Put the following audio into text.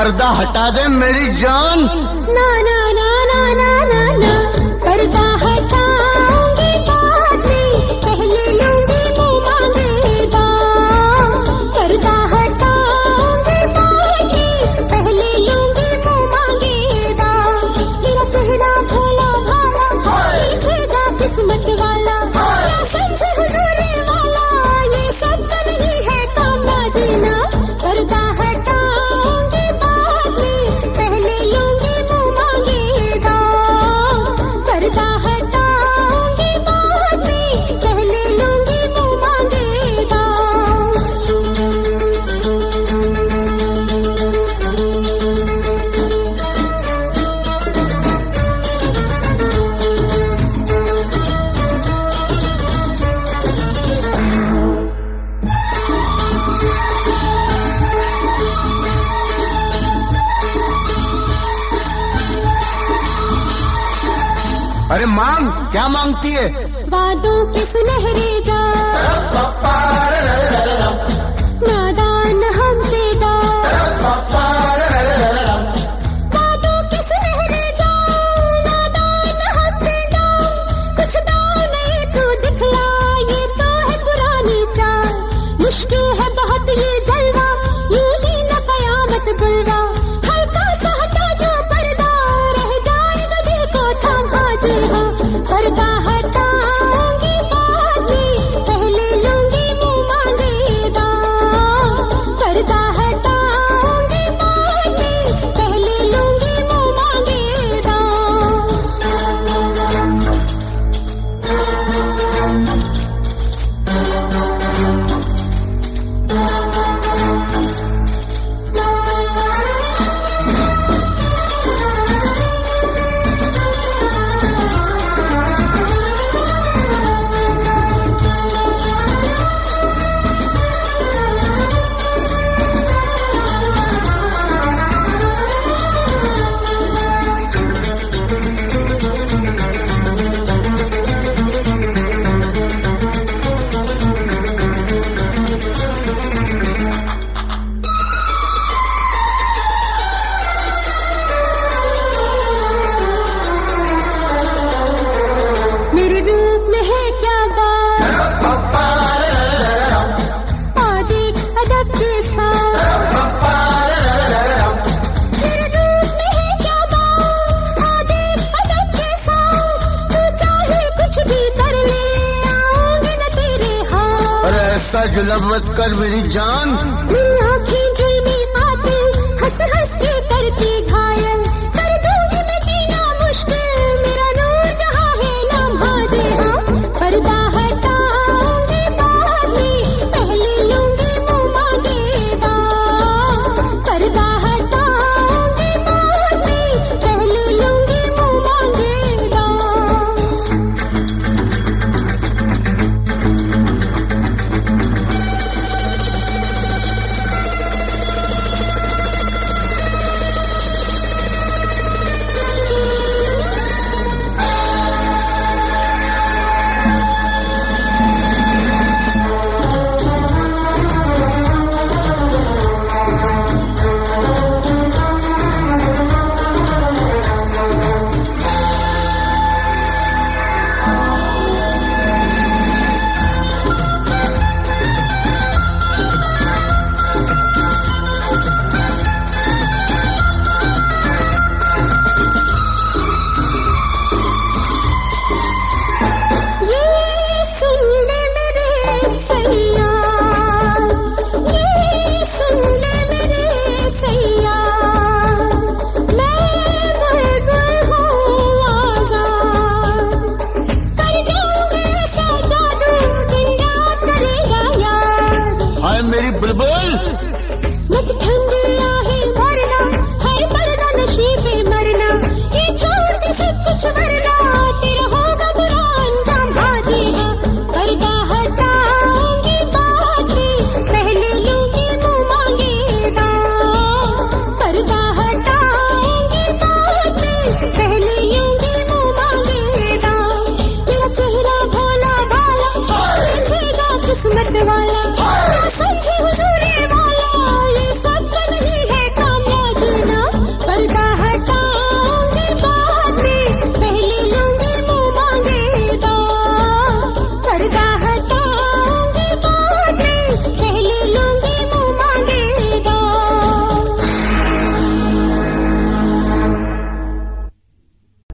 पर्दा हटा दे मेरी जान। ना ना ना ना ना ना ना, पर्दा हटाऊंगी बाद में, पहले लूंगी मुँह मांगे दाम। पर्दा हटाऊंगी बाद में, पहले लूंगी मुँह मांगे दाम। मेरा चेहरा भोला भाला दिखेगा किस्मत वाला, क्या समझे हुजूरी वाला, ये सब तो नहीं है काम ना जीना। पर्दा हटाऊंगी बाद में, पहले लूंगी मुँह मांगे दाम। पर्दा हटाऊंगी बाद में, पहले लूंगी मुँह मांगे दाम। अरे मांग, क्या मांगती है? वादों के सुनहरे जाम, नादान हमसे दाम। वादों के सुनहरे जाम, नादान हमसे दाम। कुछ दाव नहीं तू दिखला, ये तो है पुरानी चाल। मुश्किल है बहुत ये जलवा, यूं ही न कयामत बुलवा। हल्का सा हटा जो पर्दा, रह जाएगा दिल को थामा जी हाँ। पर्दा हटाऊंगी बाद में, पहले लूंगी मुँह मांगे दाम। पर्दा हटाऊंगी बाद में, पहले लूंगी मुँह मांगे दाम। मेरे रूप में है क्या बात, आदि अदब के साथ। मेरे रूप में है क्या बात, आदि अदब के साथ। तू चाहे कुछ भी कर ले, आऊंगी न तेरे हाथ। अरे ऐसा जुल्म मत कर मेरी जान। मेरी आँखें